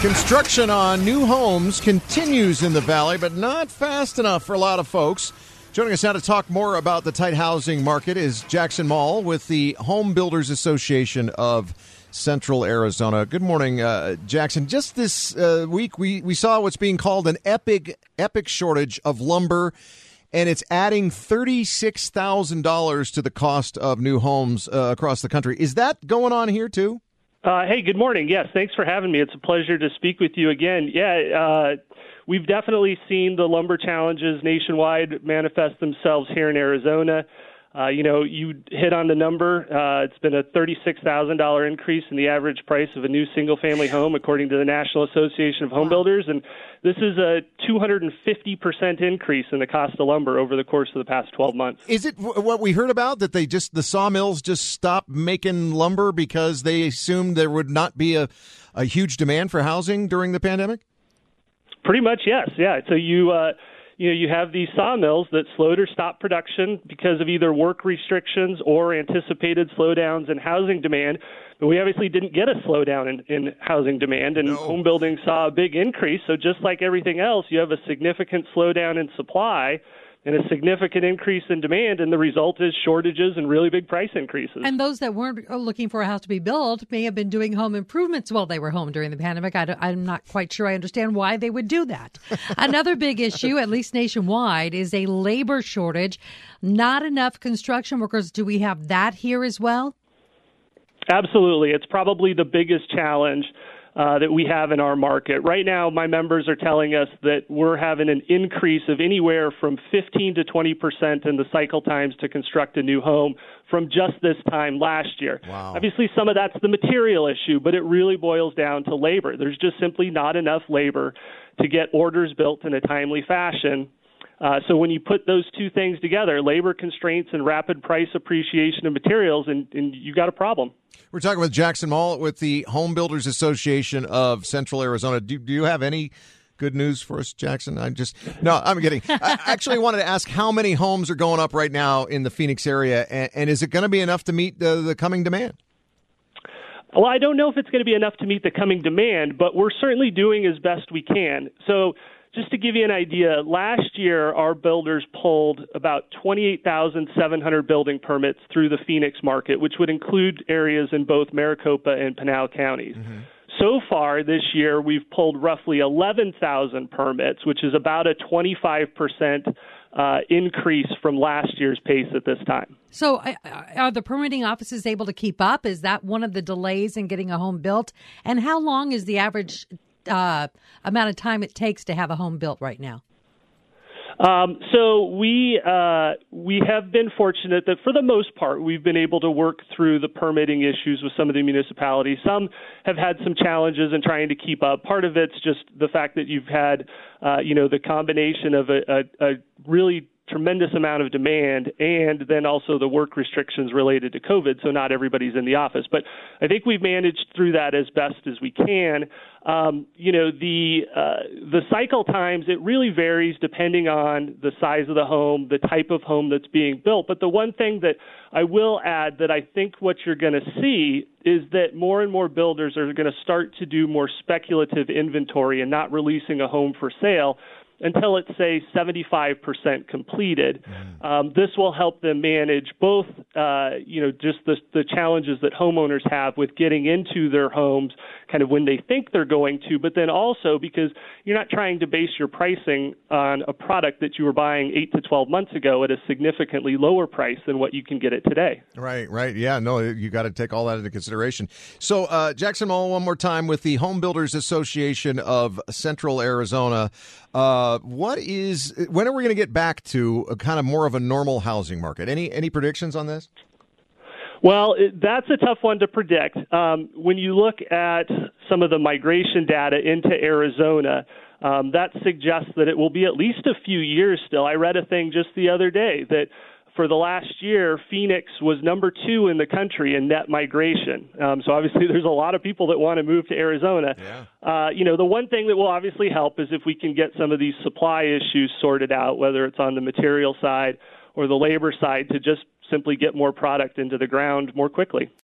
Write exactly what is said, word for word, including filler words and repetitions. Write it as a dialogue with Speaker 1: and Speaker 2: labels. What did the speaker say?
Speaker 1: Construction on new homes continues in the Valley, but not fast enough for a lot of folks. Joining us now to talk more about the tight housing market is Jackson Mall with the Home Builders Association of Central Arizona. Good morning, uh, Jackson. Just this uh, week, we, we saw what's being called an epic, epic shortage of lumber, and it's adding thirty-six thousand dollars to the cost of new homes uh, across the country. Is that going on here, too?
Speaker 2: Uh, hey, good morning. Yes, thanks for having me. It's a pleasure to speak with you again. Yeah, uh, we've definitely seen the lumber challenges nationwide manifest themselves here in Arizona. Uh, you know, you hit on the number. Uh, it's been a thirty-six thousand dollars increase in the average price of a new single-family home, according to the National Association of Home Builders. And this is a two hundred fifty percent increase in the cost of lumber over the course of the past twelve months.
Speaker 1: Is it what we heard about, that they just the sawmills just stopped making lumber because they assumed there would not be a, a huge demand for housing during the pandemic?
Speaker 2: Pretty much, yes. Yeah. So you... Uh, You know, you have these sawmills that slowed or stopped production because of either work restrictions or anticipated slowdowns in housing demand. But we obviously didn't get a slowdown in, in housing demand, and no. Home building saw a big increase. So just like everything else, you have a significant slowdown in supply and a significant increase in demand, and the result is shortages and really big price increases.
Speaker 3: And those that weren't looking for a house to be built may have been doing home improvements while they were home during the pandemic. I I'm not quite sure I understand why they would do that. Another big issue, at least nationwide, is a labor shortage. Not enough construction workers. Do we have that here as well?
Speaker 2: Absolutely. It's probably the biggest challenge Uh, that we have in our market. Right now, my members are telling us that we're having an increase of anywhere from fifteen to twenty percent in the cycle times to construct a new home from just this time last year.
Speaker 1: Wow.
Speaker 2: Obviously, some of that's the material issue, but it really boils down to labor. There's just simply not enough labor to get orders built in a timely fashion. Uh, so when you put those two things together, labor constraints and rapid price appreciation of materials, and, and you got a problem.
Speaker 1: We're talking with Jackson Mall with the Home Builders Association of Central Arizona. Do, do you have any good news for us, Jackson? I just no, I'm kidding. I actually wanted to ask how many homes are going up right now in the Phoenix area, and, and is it going to be enough to meet the, the coming demand?
Speaker 2: Well, I don't know if it's going to be enough to meet the coming demand, but we're certainly doing as best we can. So just to give you an idea, last year our builders pulled about twenty-eight thousand seven hundred building permits through the Phoenix market, which would include areas in both Maricopa and Pinal counties. Mm-hmm. So far this year, we've pulled roughly eleven thousand permits, which is about a twenty-five percent uh, increase from last year's pace at this time.
Speaker 3: So uh, are the permitting offices able to keep up? Is that one of the delays in getting a home built? And how long is the average Uh, amount of time it takes to have a home built right now?
Speaker 2: Um, so we uh, we have been fortunate that for the most part we've been able to work through the permitting issues with some of the municipalities. Some have had some challenges in trying to keep up. Part of it's just the fact that you've had uh, you know the combination of a, a, a really tremendous amount of demand and then also the work restrictions related to COVID, so not everybody's in the office. But I think we've managed through that as best as we can. Um, you know, the uh, the cycle times, it really varies depending on the size of the home, the type of home that's being built. But the one thing that I will add that I think what you're going to see is that more and more builders are going to start to do more speculative inventory and not releasing a home for sale until it's, say, seventy-five percent completed. Mm. Um, this will help them manage both, uh, you know, just the, the challenges that homeowners have with getting into their homes kind of when they think they're going to, but then also because you're not trying to base your pricing on a product that you were buying eight to twelve months ago at a significantly lower price than what you can get it today.
Speaker 1: Right, right. Yeah, no, you got to take all that into consideration. So, uh, Jackson Mall, one more time with the Home Builders Association of Central Arizona. Uh, what is, when are we going to get back to a kind of more of a normal housing market? Any, any predictions on this?
Speaker 2: Well, it, that's a tough one to predict. Um, when you look at some of the migration data into Arizona, um, that suggests that it will be at least a few years still. I read a thing just the other day that for the last year, Phoenix was number two in the country in net migration. Um, so obviously there's a lot of people that want to move to Arizona.
Speaker 1: Yeah.
Speaker 2: Uh, you know, the one thing that will obviously help is if we can get some of these supply issues sorted out, whether it's on the material side or the labor side, to just simply get more product into the ground more quickly.